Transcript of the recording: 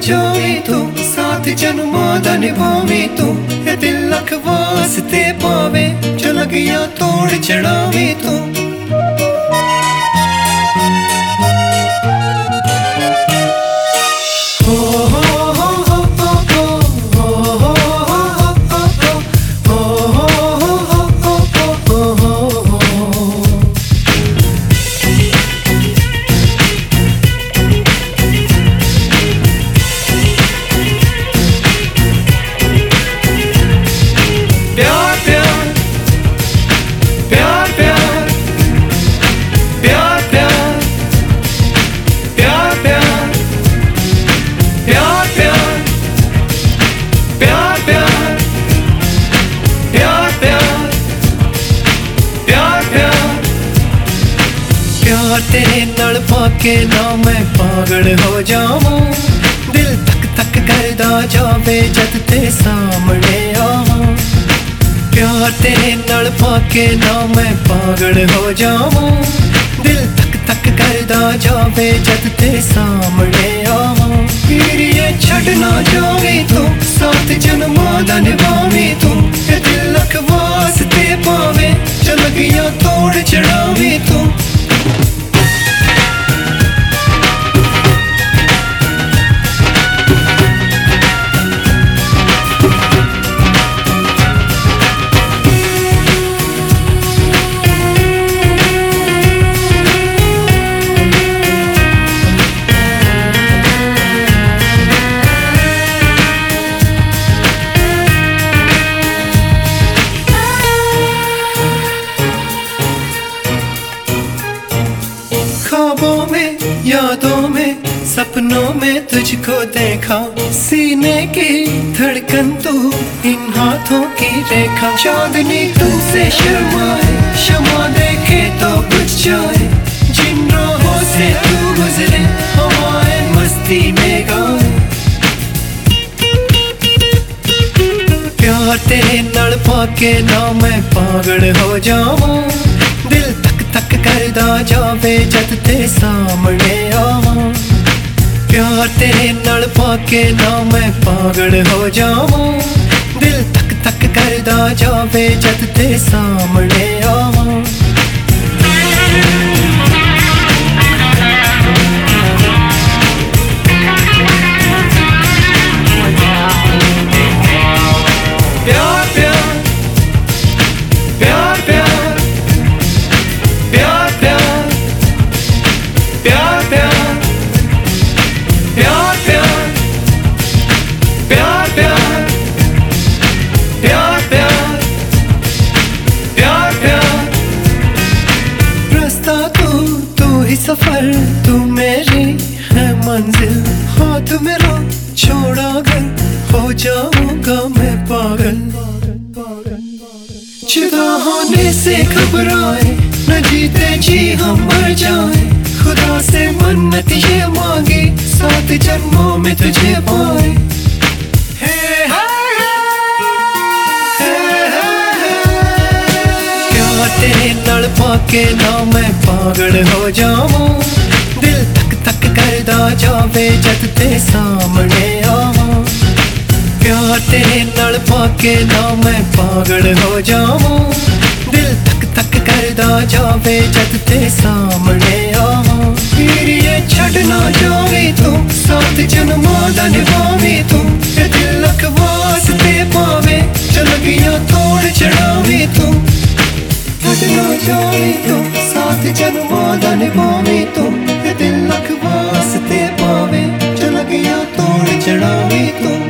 जावे तू, साथ जन्मों दा निभावे तू, ये दिल लख वास्ते पावे, जो लगिया तोड़ चढ़ावे तू। प्यार तेरे नाल पाके ना मैं पागल हो जावां, दिल तक तक करदा जावे जद ते सामने आवां। प्यार तेरे नाल पाके ना मैं पागल हो जावां, दिल तक तक करदा जावे जद ते सामने आवां। पीड़िए छड़ ना जावे तू, साथ जन्मों दा निभावे तू, ये दिल लख वास्ते पावे, जो लगिया तोड़ चढ़ावे तू। ख्वाबों में, यादों में, सपनों में तुझको देखा, सीने की धड़कन तू, इन हाथों की रेखा। चांदनी तुमसे शर्माए, शमा देखे तो बुझ जाए, जिन राहों से तू गुजरे हवाएं मस्ती में गाए। प्यार तेरे नाल पाके ना मैं पागल हो जावां, दिल तक तक करदा जावे जद ते सामने आवां। प्यार तेरे नाल पाके ना मैं पागल हो जावां, दिल तक तक करदा जावे जद ते सामने आवां। प्यार प्यार प्यार प्यार प्यार प्यार प्यार प्यार प्यार प्यार प्यार प्यार प्यार प्यार प्यार प्यार। रास्ता तू ही सफर, तू मेरी है मंजिल, हाथ मेरा छोड़ा कर हो जाऊंगा मैं पागल। जुदा होने से घबराए, न जीते जी हम मर जाए, खुदा से मन्नत ये मांगी, 7 जन्मों में तुझे पाए। प्यार तेरे नाल पाके ना मैं पागल हो जावां, दिल तक तक करदा जावे जद ते सामने आवां। प्यार तेरे नाल पाके ना मैं पागल हो जावां, दिल तक तक करदा जावे जद ते सामने आवां। पीड़िए छड़ ना जावे तू, साथ जन्मों दा निभावे तू, ये दिल लख वास्ते पावे, जो लगिया तोड़ चढ़ावे तू। छड़ ना जावे तू, साथ जन्मों दा निभावे तू, ये दिल लख वास्ते पावे, जो लगिया तोड़ चढ़ावे तू।